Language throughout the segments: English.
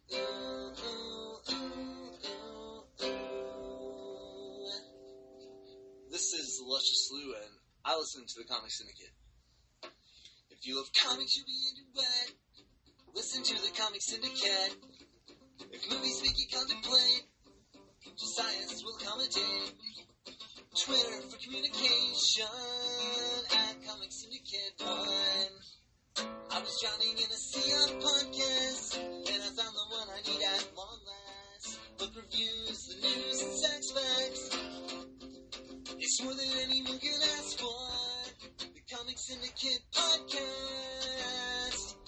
This is Luscious Lou, and I listen to the Comic Syndicate. If you love comics, you'll be into it. Listen to the Comic Syndicate. If movies make you contemplate, Josias will commentate. Twitter for communication at Comic Syndicate 1. I was drowning in a sea of podcasts, and I found the one I need at long last. Book reviews, the news, and sex facts. It's more than anyone can ask for. The Comic Syndicate Podcast.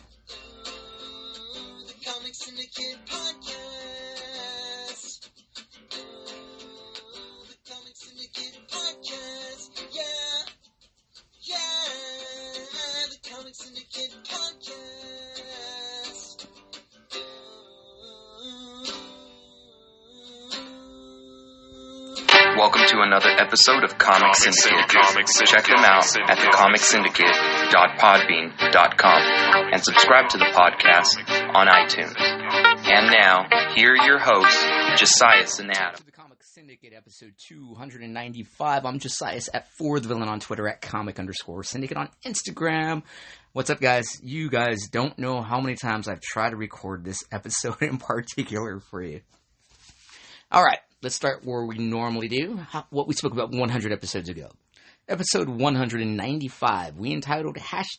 Ooh, the Comic Syndicate Podcast. Ooh, the Comic Syndicate Podcast. Yeah. Yeah. The Comic Syndicate Podcast. Welcome to another episode of Comic Syndicate. Check them out at thecomicsyndicate.podbean.com and subscribe to the podcast on iTunes. And now, here are your hosts, Josias and Adam. To the Comic Syndicate, episode 295. I'm Josias at @4thevillain on Twitter, at comic_syndicate on Instagram. What's up, guys? You guys don't know how many times I've tried to record this episode in particular for you. All right. Let's start where we normally do, what we spoke about 100 episodes ago. Episode 195, we entitled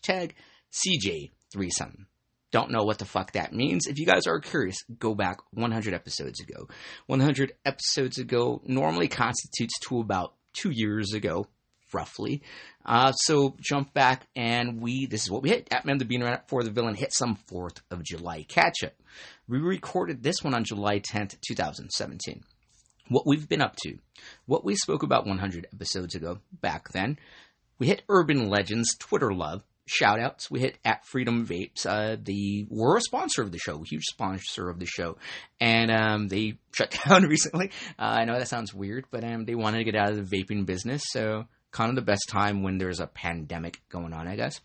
#CJ Threesome. Don't know what the fuck that means. If you guys are curious, go back 100 episodes ago. 100 episodes ago normally constitutes to about 2 years ago, roughly. So jump back and this is what we hit. Atman the Beaner for the Villain hit some 4th of July catch-up. We recorded this one on July 10th, 2017. What we've been up to, what we spoke about 100 episodes ago, back then. We hit Urban Legends, Twitter love, shout-outs. We hit at Freedom Vapes. They were a sponsor of the show, a huge sponsor of the show. And they shut down recently. I know that sounds weird, but they wanted to get out of the vaping business. So kind of the best time when there's a pandemic going on, I guess.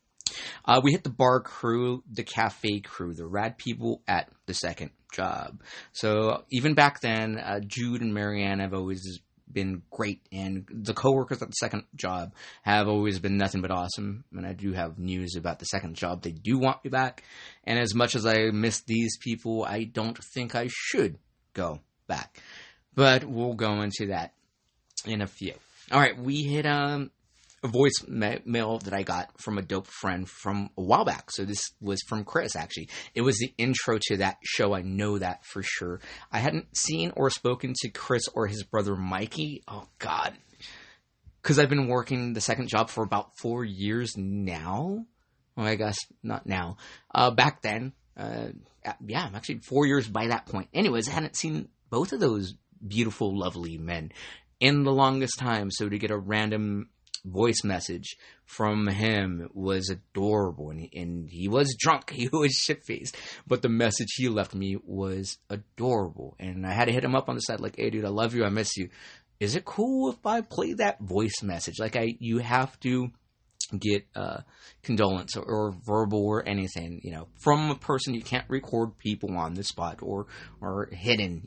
We hit the bar crew, the cafe crew, the rad people at the second job. So even back then, Jude and Marianne have always been great, and the coworkers at the second job have always been nothing but awesome. And I do have news about the second job. They do want me back, and as much as I miss these people, I don't think I should go back. But we'll go into that in a few. All right, we hit a voicemail that I got from a dope friend from a while back. So this was from Chris, actually. It was the intro to that show. I know that for sure. I hadn't seen or spoken to Chris or his brother Mikey. Oh, God. Because I've been working the second job for about 4 years now. Well, I guess not now. Back then. Yeah, actually 4 years by that point. Anyways, I hadn't seen both of those beautiful, lovely men in the longest time. So to get a random voice message from him was adorable, and he was drunk, he was shit-faced, but the message he left me was adorable, and I had to hit him up on the side like, hey dude, I love you, I miss you. Is it cool if I play that voice message? Like, you have to get condolence or verbal or anything, from a person. You can't record people on the spot or hidden,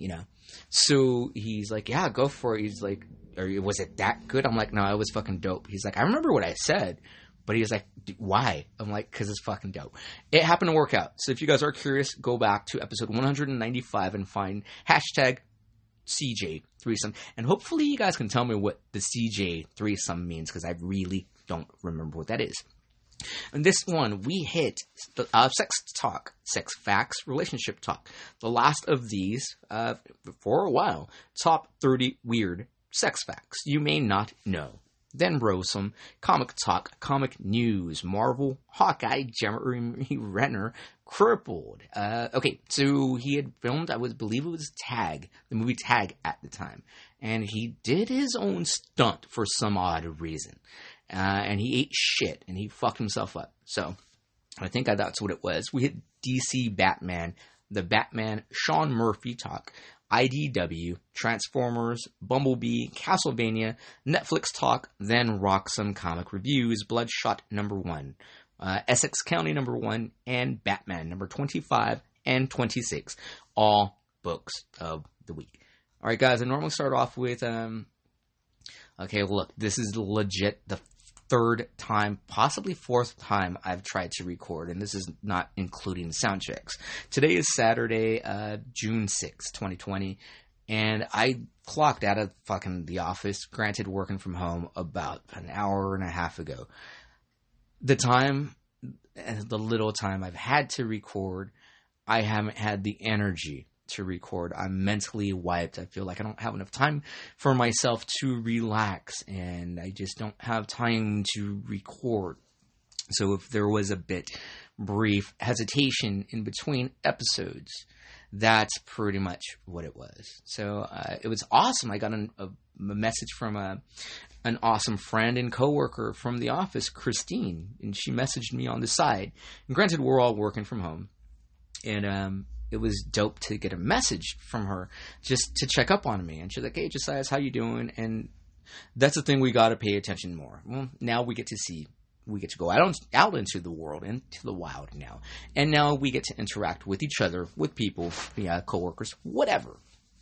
So he's like, yeah, go for it. He's like, or was it that good? I'm like, no, it was fucking dope. He's like, I remember what I said, but he was like, why? I'm like, because it's fucking dope. It happened to work out. So if you guys are curious, go back to episode 195 and find #CJ Threesome. And hopefully you guys can tell me what the CJ Threesome means, because I really don't remember what that is. And this one, we hit sex talk, sex facts, relationship talk. The last of these, for a while, top 30 weird sex facts you may not know. Then Rosum, comic talk, comic news, Marvel, Hawkeye, Jeremy Renner, crippled. Okay, so he had filmed, I believe it was Tag, the movie Tag at the time. And he did his own stunt for some odd reason. And he ate shit, and he fucked himself up. So, I think that's what it was. We hit DC Batman, the Batman Sean Murphy talk, IDW, Transformers, Bumblebee, Castlevania, Netflix talk, then Roxham comic reviews, Bloodshot #1, Essex County #1, and Batman #25, and 26, all books of the week. All right, guys, I normally start off with, okay, look, this is legit the third time, possibly fourth time I've tried to record, and this is not including sound checks. Today is Saturday, June 6th, 2020, and I clocked out of fucking the office, granted working from home, about an hour and a half ago. The little time I've had to record, I haven't had the energy to record. I'm mentally wiped. I feel like I don't have enough time for myself to relax, and I just don't have time to record. So if there was a bit brief hesitation in between episodes, that's pretty much what it was. So it was awesome. I got a message from an awesome friend and coworker from the office, Christine, and she messaged me on the side. And granted, we're all working from home, and it was dope to get a message from her just to check up on me. And she's like, "Hey, Josiah, how you doing?" And that's the thing, we got to pay attention more. Well, now we get to go out into the world, into the wild now. And now we get to interact with each other, with people, coworkers, whatever.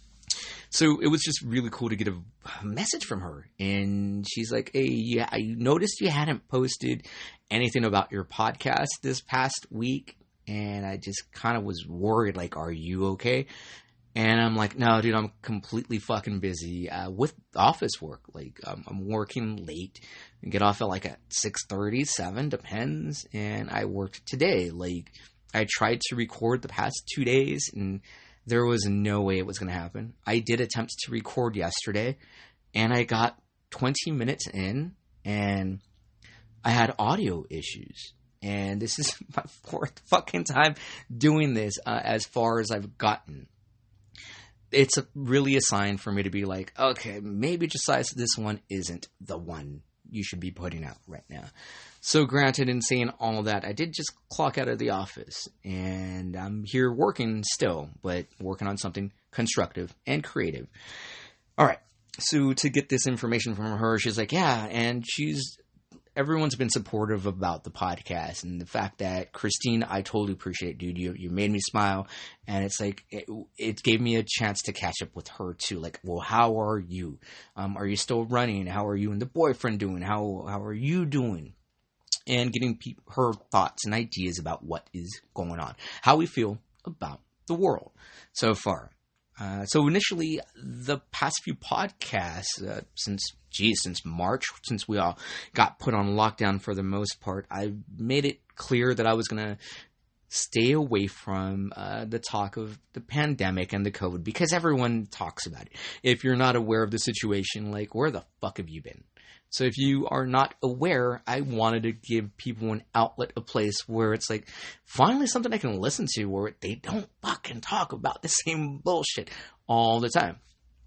So it was just really cool to get a message from her. And she's like, "Hey, yeah, I noticed you hadn't posted anything about your podcast this past week. And I just kind of was worried, like, are you okay?" And I'm like, "No, dude, I'm completely fucking busy with office work. Like, I'm working late and get off at like at 6:30, 7, depends. And I worked today. Like, I tried to record the past 2 days, and there was no way it was going to happen. I did attempt to record yesterday, and I got 20 minutes in, and I had audio issues. And this is my fourth fucking time doing this as far as I've gotten. It's really a sign for me to be like, okay, maybe Josiah, this one isn't the one you should be putting out right now. So granted, in saying all of that, I did just clock out of the office. And I'm here working still, but working on something constructive and creative. All right. So to get this information from her, she's like, yeah, and everyone's been supportive about the podcast, and the fact that Christine, I totally appreciate, dude. You made me smile, and it's like it gave me a chance to catch up with her too. Like, well, how are you? Are you still running? How are you and the boyfriend doing? How are you doing? And getting her thoughts and ideas about what is going on, how we feel about the world so far. So initially, the past few podcasts, since March, since we all got put on lockdown for the most part, I made it clear that I was going to stay away from the talk of the pandemic and the COVID, because everyone talks about it. If you're not aware of the situation, like, where the fuck have you been? So if you are not aware, I wanted to give people an outlet, a place where it's like, finally something I can listen to where they don't fucking talk about the same bullshit all the time.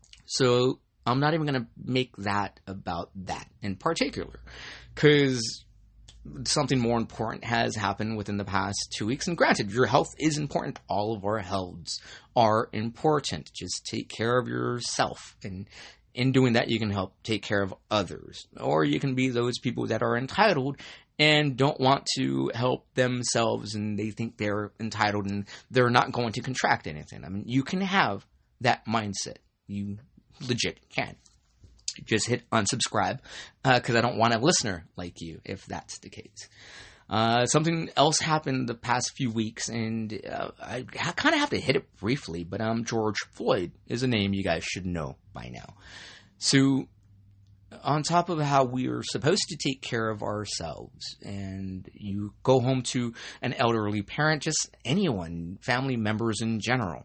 So I'm not even going to make that about that in particular, because something more important has happened within the past 2 weeks. And granted, your health is important. All of our healths are important. Just take care of yourself, and in doing that, you can help take care of others. Or you can be those people that are entitled and don't want to help themselves, and they think they're entitled and they're not going to contract anything. I mean, you can have that mindset. You legit can. Just hit unsubscribe, because I don't want a listener like you if that's the case. Something else happened the past few weeks, and I kind of have to hit it briefly, but George Floyd is a name you guys should know by now. So on top of how we are supposed to take care of ourselves, and you go home to an elderly parent, just anyone, family members in general,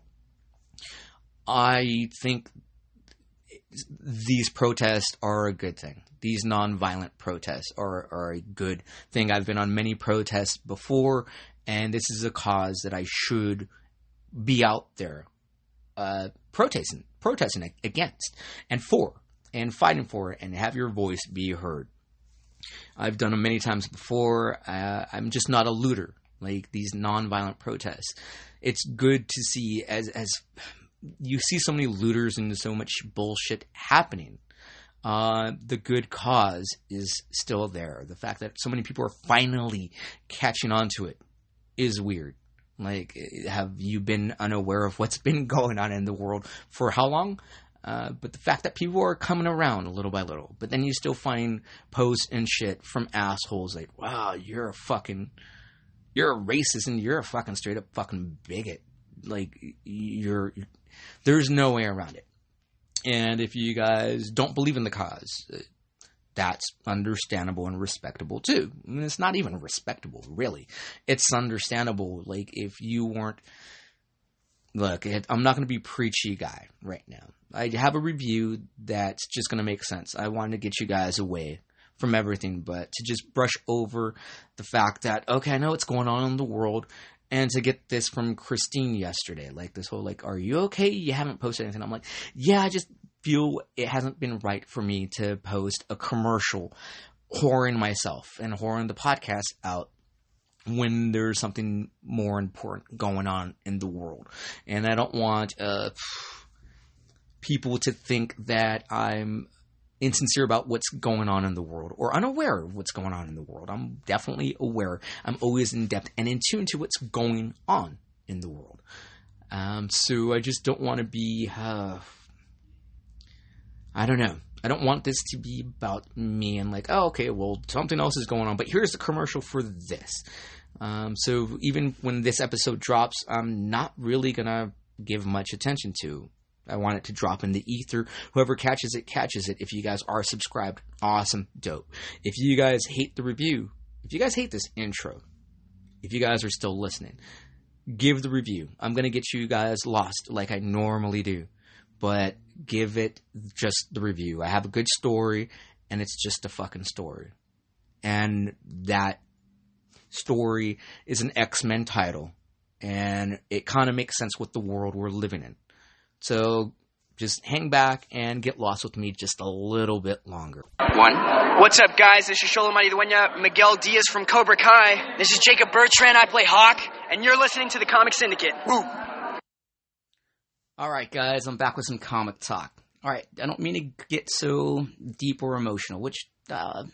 I think these protests are a good thing. These nonviolent protests are a good thing. I've been on many protests before, and this is a cause that I should be out there protesting against and for, and fighting for, and have your voice be heard. I've done them many times before. I'm just not a looter, like these nonviolent protests. It's good to see as you see so many looters and so much bullshit happening. The good cause is still there. The fact that so many people are finally catching on to it is weird. Like, have you been unaware of what's been going on in the world for how long? But the fact that people are coming around little by little, but then you still find posts and shit from assholes like, wow, you're a racist and you're a fucking straight up fucking bigot. Like, there's no way around it. And if you guys don't believe in the cause, that's understandable and respectable too. I mean, it's not even respectable, really. It's understandable. Like, if you weren't... Look, I'm not going to be preachy guy right now. I have a review that's just going to make sense. I wanted to get you guys away from everything, but to just brush over the fact that, okay, I know what's going on in the world, and to get this from Christine yesterday, like this whole, like, are you okay? You haven't posted anything. I'm like, yeah, I just feel it hasn't been right for me to post a commercial whoring myself and whoring the podcast out when there's something more important going on in the world. And I don't want people to think that I'm insincere about what's going on in the world or unaware of what's going on in the world. I'm definitely aware. I'm always in depth and in tune to what's going on in the world. So I just don't want to be, I don't know. I don't want this to be about me and like, oh, okay, well, something else is going on, but here's the commercial for this. So even when this episode drops, I'm not really going to give much attention to. I want it to drop in the ether. Whoever catches it, catches it. If you guys are subscribed, awesome, dope. If you guys hate the review, if you guys hate this intro, if you guys are still listening, give the review. I'm going to get you guys lost like I normally do. But give it just the review. I have a good story, and it's just a fucking story. And that story is an X-Men title. And it kind of makes sense with the world we're living in. So just hang back and get lost with me just a little bit longer. What's up, guys? This is Sholomani Dueña, Miguel Diaz from Cobra Kai. This is Jacob Bertrand. I play Hawk. And you're listening to the Comic Syndicate. Woo! Alright, guys, I'm back with some comic talk. Alright, I don't mean to get so deep or emotional, which, I'm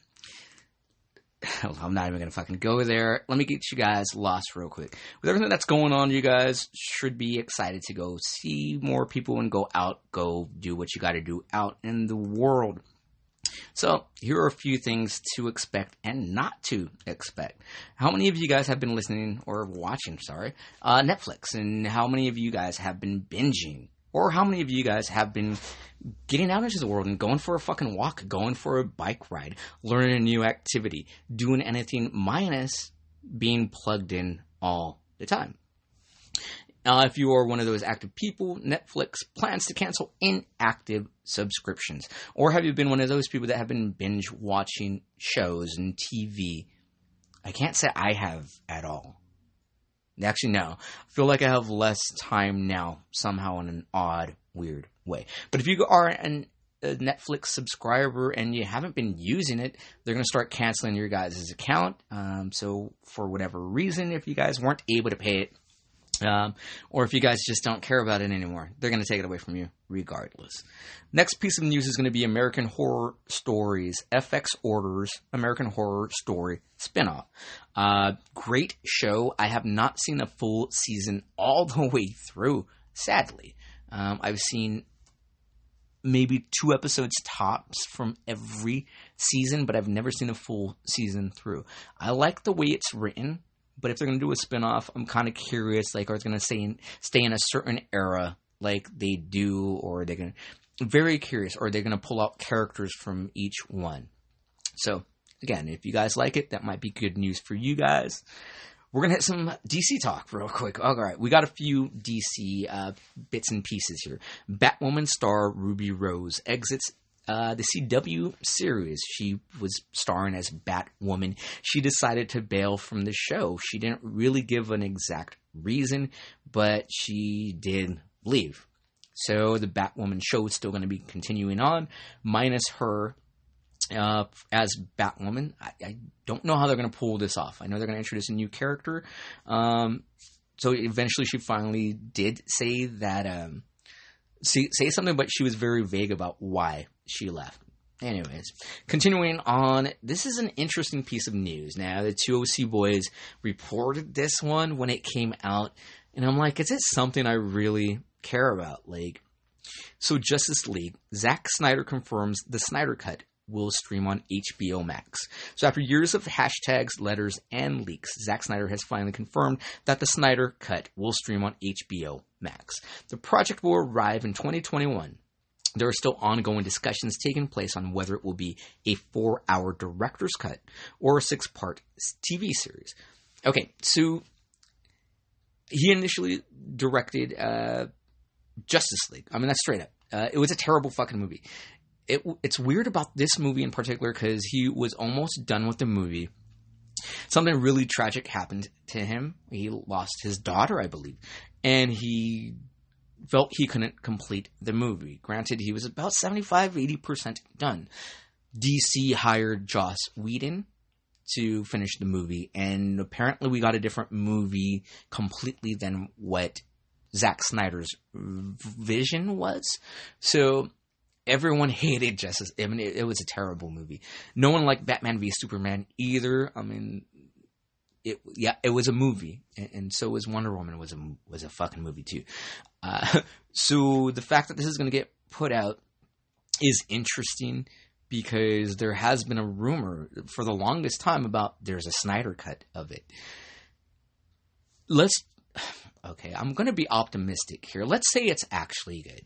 not even going to fucking go there. Let me get you guys lost real quick. With everything that's going on, you guys should be excited to go see more people and go out, go do what you got to do out in the world. So, here are a few things to expect and not to expect. How many of you guys have been listening, or watching, Netflix? And how many of you guys have been binging? Or how many of you guys have been getting out into the world and going for a fucking walk, going for a bike ride, learning a new activity, doing anything minus being plugged in all the time? If you are one of those active people, Netflix plans to cancel inactive subscriptions. Or have you been one of those people that have been binge watching shows and TV? I can't say I have at all. Actually, no. I feel like I have less time now, somehow in an odd, weird way. But if you are a Netflix subscriber and you haven't been using it, they're going to start canceling your guys' account. So for whatever reason, if you guys weren't able to pay it, or if you guys just don't care about it anymore, they're going to take it away from you regardless. Next piece of news is going to be American Horror Stories. FX orders American Horror Story spinoff. Great show. I have not seen a full season all the way through, sadly. I've seen maybe 2 episodes tops from every season, but I've never seen a full season through. I like the way it's written. But if they're going to do a spinoff, I'm kind of curious, like, are they going to stay in a certain era like they do, or are they going to... Very curious, or are they going to pull out characters from each one? So, again, if you guys like it, that might be good news for you guys. We're going to hit some DC talk real quick. All right, we got a few DC bits and pieces here. Batwoman star Ruby Rose exits the CW series. She was starring as Batwoman. She decided to bail from the show. She didn't really give an exact reason, but she did leave. So the Batwoman show is still going to be continuing on, minus her as Batwoman. I don't know how they're going to pull this off. I know they're going to introduce a new character. So eventually she finally did say that... say something, but she was very vague about why she left. Anyways, continuing on, this is an interesting piece of news. Now, the two OC boys reported this one when it came out, and I'm like, is it something I really care about? Like, so Justice League, Zack Snyder confirms the Snyder Cut will stream on HBO Max. So after years of hashtags, letters, and leaks, Zack Snyder has finally confirmed that the Snyder Cut will stream on HBO Max. The project will arrive in 2021. There are still ongoing discussions taking place on whether it will be a 4-hour director's cut or a 6-part TV series. Okay, so he initially directed Justice League. I mean, that's straight up. It was a terrible fucking movie. It's weird about this movie in particular because he was almost done with the movie. Something really tragic happened to him. He lost his daughter, I believe, and he felt he couldn't complete the movie. Granted, he was about 75-80% done. DC hired Joss Whedon to finish the movie, and apparently we got a different movie completely than what Zack Snyder's vision was. So everyone hated Justice. I mean, it was a terrible movie. No one liked Batman v Superman either. I mean, it was a movie, and so was Wonder Woman was a fucking movie too. So the fact that this is going to get put out is interesting because there has been a rumor for the longest time about there's a Snyder Cut of it. Okay, I'm going to be optimistic here. Let's say it's actually good.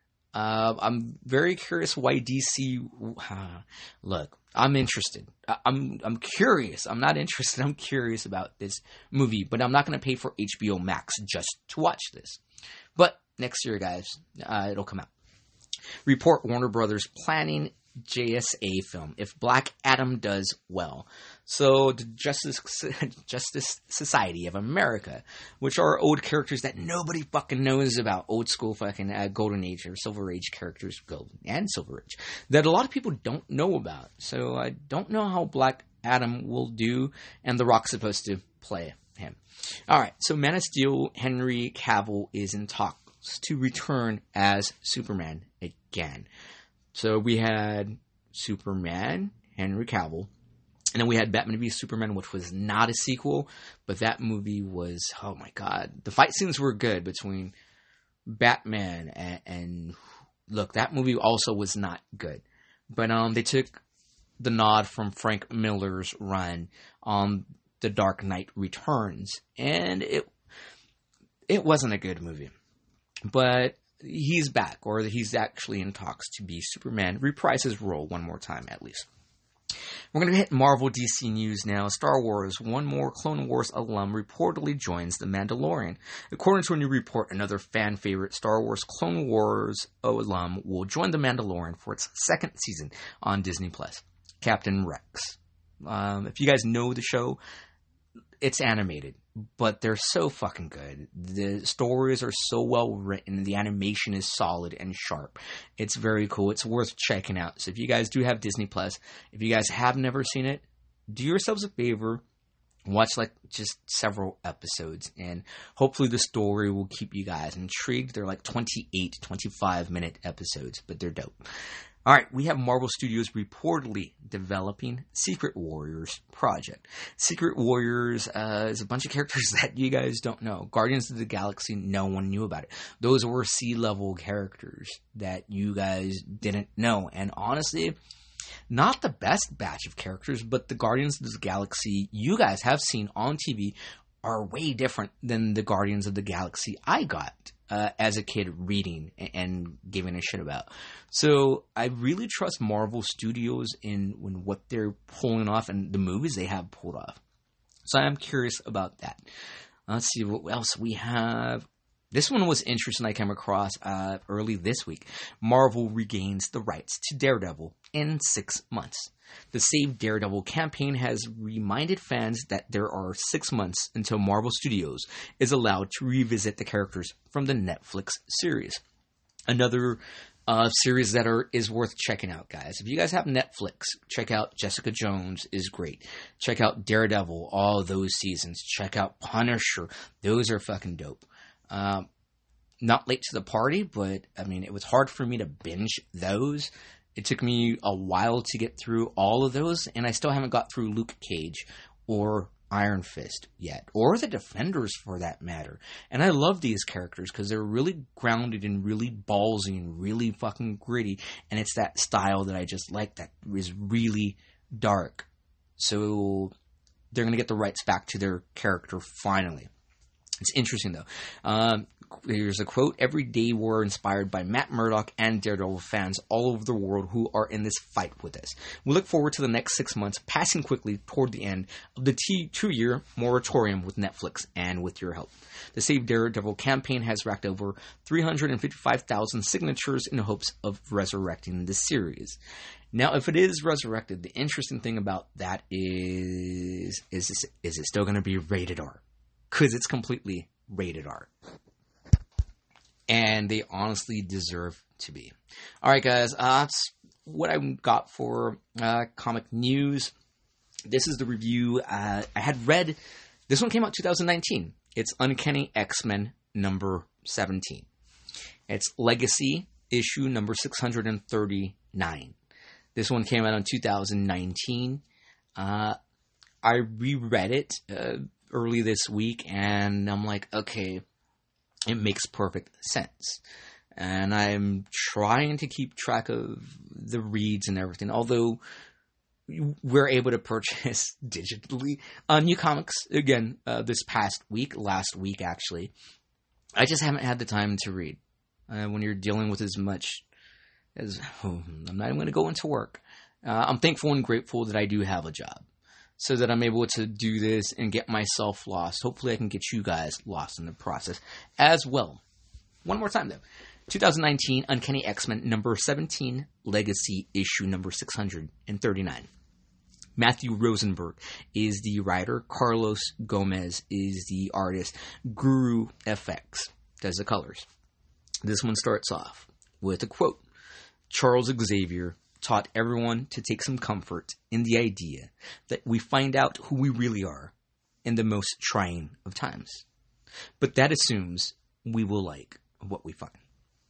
I'm very curious why DC. Look, I'm interested. I'm curious. I'm not interested. I'm curious about this movie, but I'm not going to pay for HBO Max just to watch this. But next year, guys, it'll come out. Report Warner Brothers planning JSA film if Black Adam does well. So the Justice Society of America, which are old characters that nobody fucking knows about, old school fucking Golden Age or Silver Age characters, Golden and Silver Age, that a lot of people don't know about. So I don't know how Black Adam will do, and The Rock's supposed to play him. Alright, so Man of Steel, Henry Cavill is in talks to return as Superman again. So we had Superman, Henry Cavill, and then we had Batman v Superman, which was not a sequel, but that movie was, oh my god. The fight scenes were good between Batman and look, that movie also was not good. But they took the nod from Frank Miller's run on The Dark Knight Returns, and it wasn't a good movie. But he's back, or he's actually in talks to be Superman, reprise his role one more time at least. We're going to hit Marvel DC news now. Star Wars, one more Clone Wars alum reportedly joins The Mandalorian. According to a new report, another fan favorite Star Wars Clone Wars alum will join The Mandalorian for its second season on Disney+. Captain Rex. If you guys know the show, it's animated, but they're so fucking good. The stories are so well written. The animation is solid and sharp. It's very cool. It's worth checking out. So if you guys do have Disney+, if you guys have never seen it, do yourselves a favor. Watch just several episodes, and hopefully the story will keep you guys intrigued. They're 28, 25-minute episodes, but they're dope. Alright, we have Marvel Studios reportedly developing Secret Warriors project. Secret Warriors is a bunch of characters that you guys don't know. Guardians of the Galaxy, no one knew about it. Those were C-level characters that you guys didn't know. And honestly, not the best batch of characters, but the Guardians of the Galaxy you guys have seen on TV are way different than the Guardians of the Galaxy I got as a kid reading and giving a shit about. So I really trust Marvel Studios in what they're pulling off and the movies they have pulled off. So I'm curious about that. Let's see what else we have. This one was interesting I came across early this week. Marvel regains the rights to Daredevil in 6 months. The Save Daredevil campaign has reminded fans that there are 6 months until Marvel Studios is allowed to revisit the characters from the Netflix series. Another series that is worth checking out, guys. If you guys have Netflix, check out Jessica Jones is great. Check out Daredevil, all those seasons. Check out Punisher. Those are fucking dope. Not late to the party, but I mean, it was hard for me to binge those. It took me a while to get through all of those, and I still haven't got through Luke Cage or Iron Fist yet, or the Defenders for that matter. And I love these characters because they're really grounded and really ballsy and really fucking gritty, and it's that style that I just like that is really dark. So they're going to get the rights back to their character finally. It's interesting, though. Here's a quote. Every day we're inspired by Matt Murdock and Daredevil fans all over the world who are in this fight with us. We look forward to the next 6 months passing quickly toward the end of the 2-year moratorium with Netflix and with your help. The Save Daredevil campaign has racked over 355,000 signatures in hopes of resurrecting the series. Now, if it is resurrected, the interesting thing about that is it still going to be rated R? Because it's completely rated R. And they honestly deserve to be. All right, guys. That's what I got for comic news. This is the review I had read. This one came out 2019. It's Uncanny X-Men number 17. It's Legacy issue number 639. This one came out in 2019. I reread it early this week, and I'm like, okay, it makes perfect sense. And I'm trying to keep track of the reads and everything, although we're able to purchase digitally new comics again this past week, last week actually. I just haven't had the time to read. When you're dealing with as much as, I'm not even going to go into work. I'm thankful and grateful that I do have a job, so that I'm able to do this and get myself lost. Hopefully I can get you guys lost in the process as well. One more time, though. 2019 Uncanny X-Men number 17, Legacy issue number 639. Matthew Rosenberg is the writer. Carlos Gomez is the artist. Guru FX does the colors. This one starts off with a quote. Charles Xavier taught everyone to take some comfort in the idea that we find out who we really are in the most trying of times. But that assumes we will like what we find.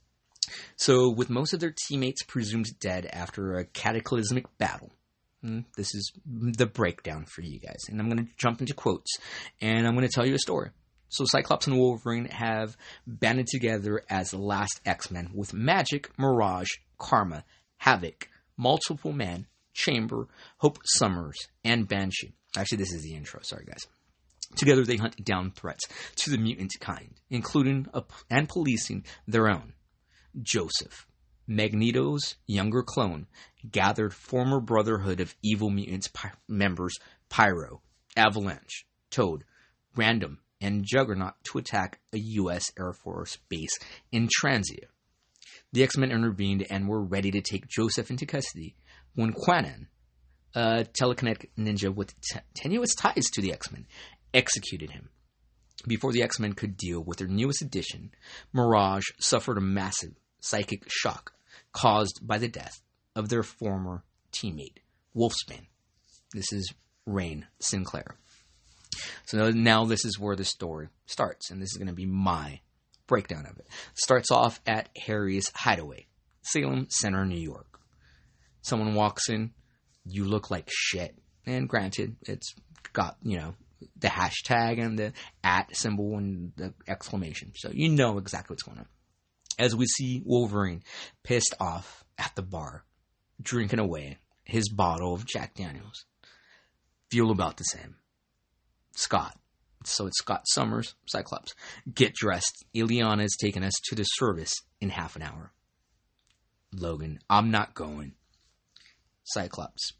So, with most of their teammates presumed dead after a cataclysmic battle, this is the breakdown for you guys. And I'm going to jump into quotes, and I'm going to tell you a story. So Cyclops and Wolverine have banded together as the last X-Men with Magic, Mirage, Karma, Havoc, Multiple Man, Chamber, Hope Summers, and Banshee. Actually, this is the intro. Sorry, guys. Together, they hunt down threats to the mutant kind, including and policing their own. Joseph, Magneto's younger clone, gathered former Brotherhood of Evil Mutants members Pyro, Avalanche, Toad, Random, and Juggernaut to attack a U.S. Air Force base in Transia. The X-Men intervened and were ready to take Joseph into custody when Quanon, a telekinetic ninja with tenuous ties to the X-Men, executed him. Before the X-Men could deal with their newest addition, Mirage suffered a massive psychic shock caused by the death of their former teammate, Wolfsbane. This is Rain Sinclair. So now this is where the story starts, and this is going to be my breakdown of it. Starts off at Harry's hideaway, Salem Center, New York. Someone walks in, you look like shit. And granted, it's got, the hashtag and the @ symbol and the exclamation. So you know exactly what's going on. As we see Wolverine pissed off at the bar, drinking away his bottle of Jack Daniels. Feel about the same. Scott. So it's Scott Summers, Cyclops. Get dressed. Ileana is taking us to the service in half an hour. Logan. I'm not going. Cyclops.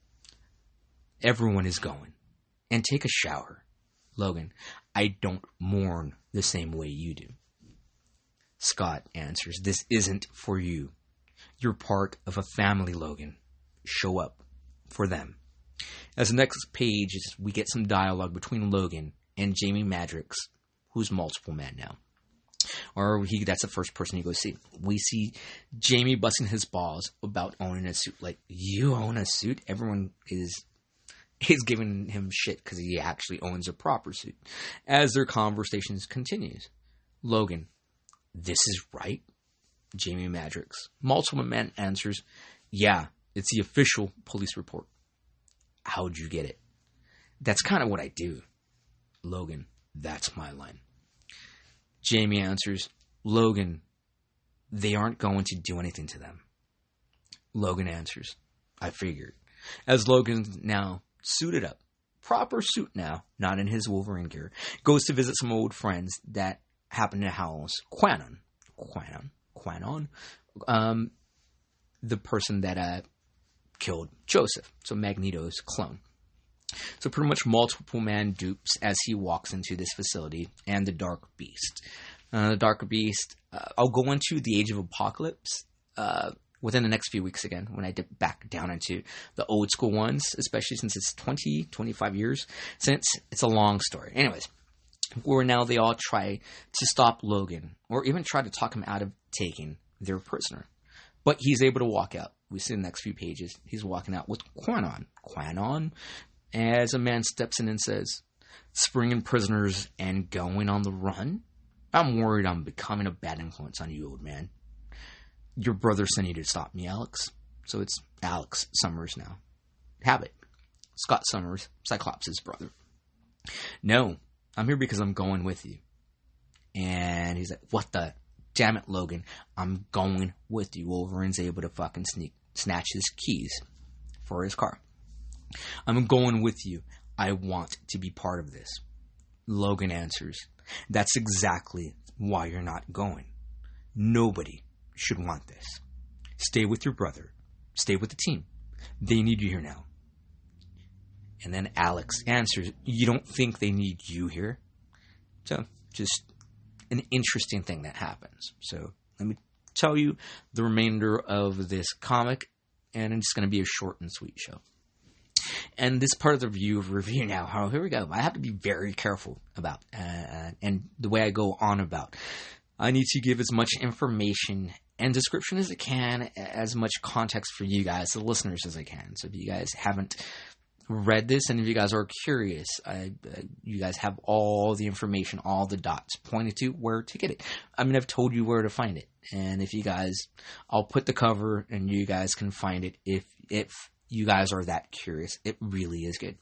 Everyone is going. And take a shower. Logan. I don't mourn the same way you do. Scott answers. This isn't for you. You're part of a family, Logan. Show up for them. As the next page is, we get some dialogue between Logan and Jamie Madrox, who's Multiple Man now. Or that's the first person you go see. We see Jamie busting his balls about owning a suit. Like, you own a suit? Everyone is giving him shit because he actually owns a proper suit. As their conversations continues. Logan, this is right? Jamie Madrox. Multiple Man answers, Yeah, it's the official police report. How'd you get it? That's kind of what I do. Logan, that's my line. Jamie answers, Logan, they aren't going to do anything to them. Logan answers, I figured. As Logan's now suited up, proper suit now, not in his Wolverine gear, goes to visit some old friends that happen to house Quanon, the person that killed Joseph, so Magneto's clone. So pretty much multiple man dupes as he walks into this facility, and the Dark Beast. The Dark Beast, I'll go into the Age of Apocalypse within the next few weeks again, when I dip back down into the old school ones, especially since it's 25 years since. It's a long story. Anyways, where now they all try to stop Logan, or even try to talk him out of taking their prisoner. But he's able to walk out. We see the next few pages. He's walking out with Quanon, as a man steps in and says, springing prisoners and going on the run? I'm worried I'm becoming a bad influence on you, old man. Your brother sent you to stop me, Alex. So it's Alex Summers now. Habit. Scott Summers, Cyclops' brother. No, I'm here because I'm going with you. And he's like, what the? Damn it, Logan. I'm going with you. Wolverine's able to fucking snatch his keys for his car. I'm going with you. I want to be part of this. Logan answers, that's exactly why you're not going. Nobody should want this. Stay with your brother. Stay with the team. They need you here now. And then Alex answers, you don't think they need you here? So, just an interesting thing that happens. So, let me tell you the remainder of this comic, and it's going to be a short and sweet show. And this part of the review now, oh, here we go. I have to be very careful about, and the way I go on about. I need to give as much information and description as I can, as much context for you guys, the listeners, as I can. So if you guys haven't read this, and if you guys are curious, you guys have all the information, all the dots pointed to where to get it. I mean, I've told you where to find it. And if you guys, I'll put the cover and you guys can find it if you guys are that curious. It really is good.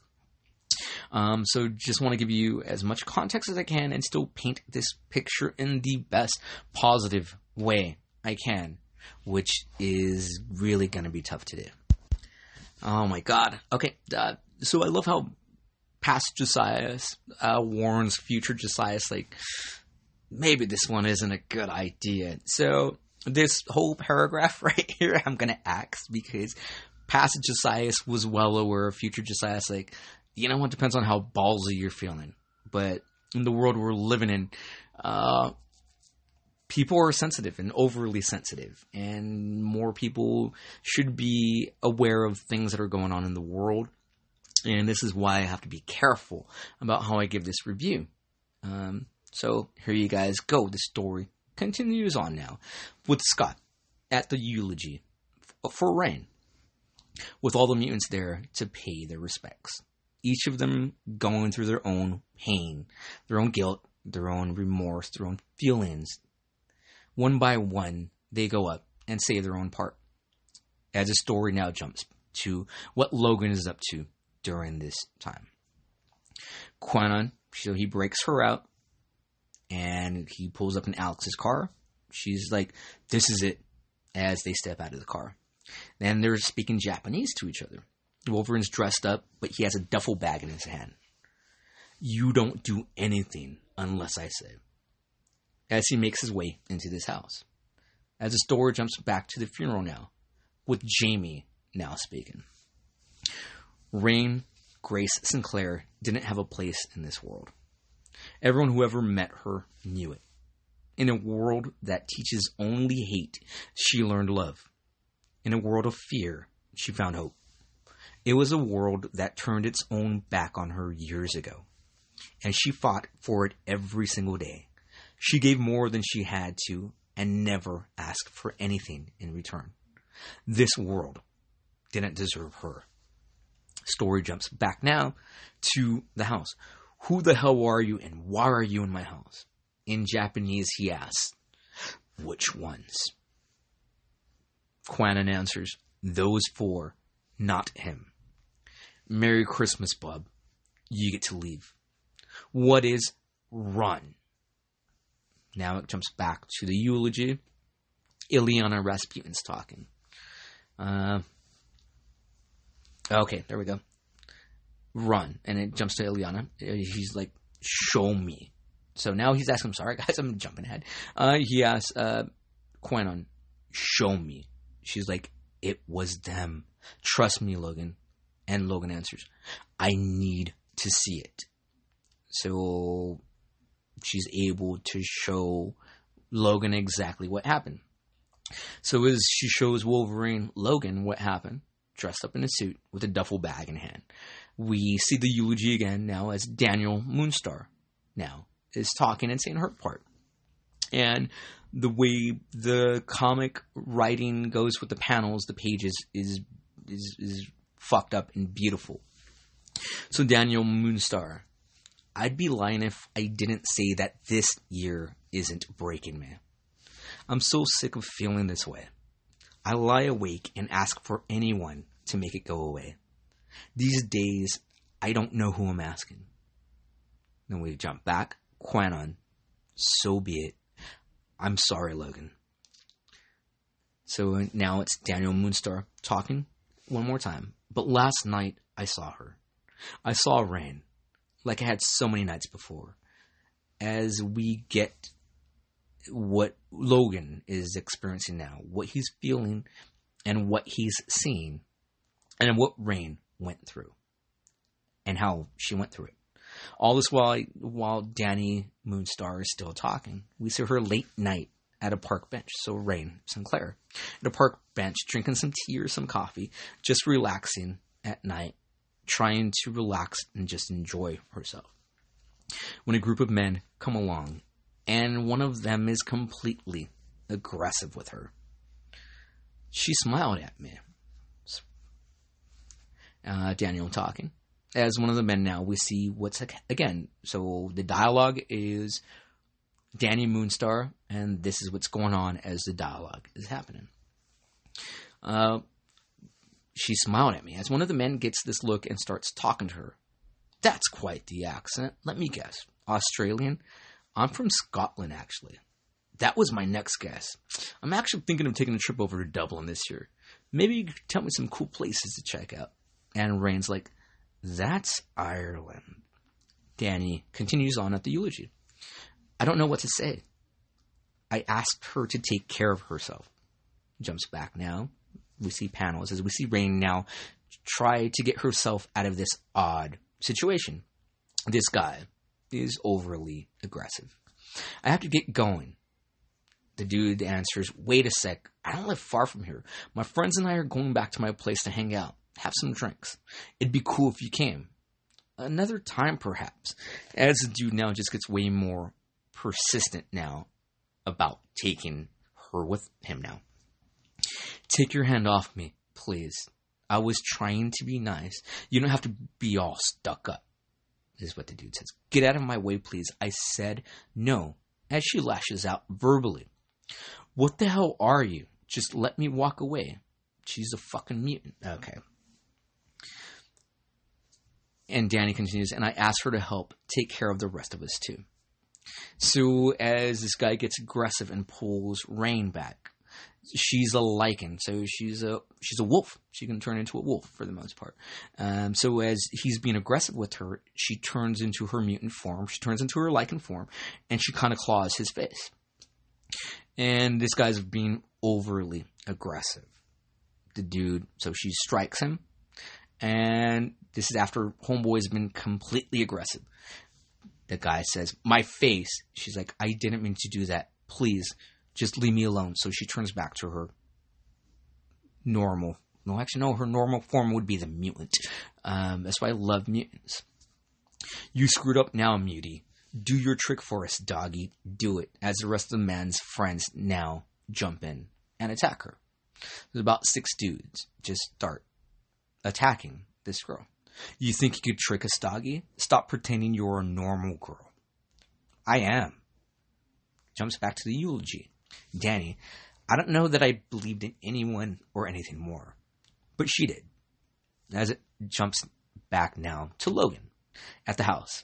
So just want to give you as much context as I can and still paint this picture in the best positive way I can, which is really going to be tough to do. Oh my god. Okay, so I love how past Josias warns future Josias, like, maybe this one isn't a good idea. So this whole paragraph right here, I'm going to axe, because past Josias was well aware of future Josias, like, you know what, depends on how ballsy you're feeling. But in the world we're living in, people are sensitive and overly sensitive, and more people should be aware of things that are going on in the world. And this is why I have to be careful about how I give this review. So here you guys go. The story continues on now with Scott at the eulogy for Reign, with all the mutants there to pay their respects. Each of them going through their own pain, their own guilt, their own remorse, their own feelings. One by one, they go up and say their own part. As the story now jumps to what Logan is up to during this time. Quanon, so he breaks her out, and he pulls up in Alex's car. She's like, this is it, as they step out of the car. Then they're speaking Japanese to each other. Wolverine's dressed up, but he has a duffel bag in his hand. You don't do anything unless I say. As he makes his way into this house. As the story jumps back to the funeral now, with Jamie now speaking. Reign, Grace Sinclair didn't have a place in this world. Everyone who ever met her knew it. In a world that teaches only hate, she learned love. In a world of fear, she found hope. It was a world that turned its own back on her years ago, and she fought for it every single day. She gave more than she had to and never asked for anything in return. This world didn't deserve her. Story jumps back now to the house. Who the hell are you and why are you in my house? In Japanese, he asks, which ones? Quanon answers, Those four, not him. Merry Christmas, bub. You get to leave. What is run? Now it jumps back to the eulogy. Illyana Rasputin's talking. Okay, there we go. Run. And it jumps to Illyana. He's like, show me. So now he's asking, sorry guys, I'm jumping ahead. He asks Qui-Gon, show me. She's like, it was them. Trust me, Logan. And Logan answers, I need to see it. So she's able to show Logan exactly what happened. So as she shows Wolverine Logan what happened, dressed up in a suit with a duffel bag in hand, we see the eulogy again now as Daniel Moonstar now is talking and saying her part. And the way the comic writing goes with the panels, the pages is fucked up and beautiful. So Daniel Moonstar, I'd be lying if I didn't say that this year isn't breaking me. I'm so sick of feeling this way. I lie awake and ask for anyone to make it go away. These days, I don't know who I'm asking. Then we jump back. Qui-Gon, so be it. I'm sorry, Logan. So now it's Daniel Moonstar talking one more time. But last night, I saw her. I saw Rain, like I had so many nights before. As we get what Logan is experiencing now, what he's feeling, and what he's seeing, and what Rain went through, and how she went through it. All this while Danny Moonstar is still talking. We see her late night at a park bench. So Rain Sinclair at a park bench, drinking some tea or some coffee, just relaxing at night, trying to relax and just enjoy herself. When a group of men come along, and one of them is completely aggressive with her. She smiled at me. Daniel talking. As one of the men now, we see what's again. So the dialogue is Danny Moonstar, and this is what's going on as the dialogue is happening. She smiled at me as one of the men gets this look and starts talking to her. That's quite the accent. Let me guess. Australian? I'm from Scotland, actually. That was my next guess. I'm actually thinking of taking a trip over to Dublin this year. Maybe you could tell me some cool places to check out. And Rain's like, that's Ireland. Danny continues on at the eulogy. I don't know what to say. I asked her to take care of herself. Jumps back now. We see panels as we see Rain now try to get herself out of this odd situation. This guy is overly aggressive. I have to get going. The dude answers, wait a sec. I don't live far from here. My friends and I are going back to my place to hang out. Have some drinks. It'd be cool if you came. Another time, perhaps. As the dude now just gets way more persistent now about taking her with him now. Take your hand off me, please. I was trying to be nice. You don't have to be all stuck up, is what the dude says. Get out of my way, please. I said no, as she lashes out verbally. What the hell are you? Just let me walk away. She's a fucking mutant. Okay. And Danny continues, and I asked her to help take care of the rest of us too. So as this guy gets aggressive and pulls Rain back, she's a lichen, so she's a wolf. She can turn into a wolf for the most part. So as he's being aggressive with her, she turns into her mutant form. She turns into her lichen form, and she kind of claws his face. And this guy's being overly aggressive. The dude, so she strikes him, and this is after Homeboy's been completely aggressive. The guy says, my face. She's like, I didn't mean to do that. Please, just leave me alone. So she turns back to her normal. No, actually, no, her normal form would be the mutant. That's why I love mutants. You screwed up now, mutie. Do your trick for us, doggy. Do it. As the rest of the man's friends now jump in and attack her. There's about 6 dudes just start attacking this girl. You think you could trick us, doggy? Stop pretending you're a normal girl. I am. Jumps back to the eulogy. Danny, I don't know that I believed in anyone or anything more. But she did. As it jumps back now to Logan at the house.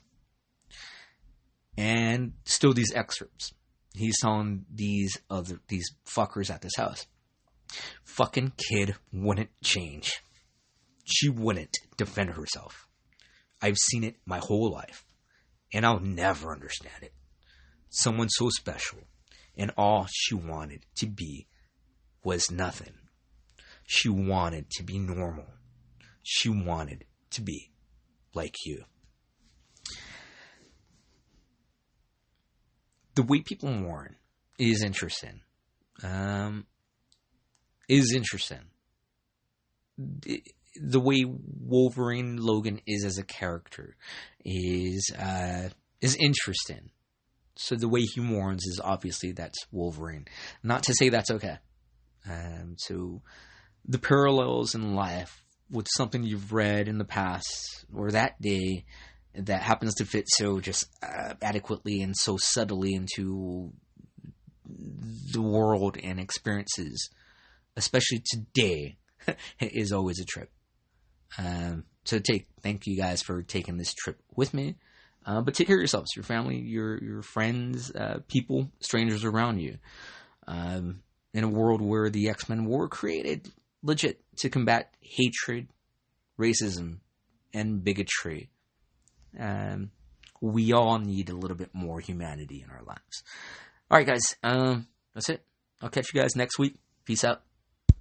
And still these excerpts. He's telling these fuckers at this house. Fucking kid wouldn't change. She wouldn't defend herself. I've seen it my whole life. And I'll never understand it. Someone so special. And all she wanted to be was nothing. She wanted to be normal. She wanted to be like you. The way people mourn is interesting. The way Wolverine Logan is as a character is interesting. So the way he mourns is obviously that's Wolverine. Not to say that's okay. So the parallels in life with something you've read in the past or that day that happens to fit so just adequately and so subtly into the world and experiences, especially today, is always a trip. Thank you guys for taking this trip with me. But take care of yourselves, your family, your friends, people, strangers around you. In a world where the X-Men were created legit to combat hatred, racism, and bigotry. We all need a little bit more humanity in our lives. All right, guys. That's it. I'll catch you guys next week. Peace out.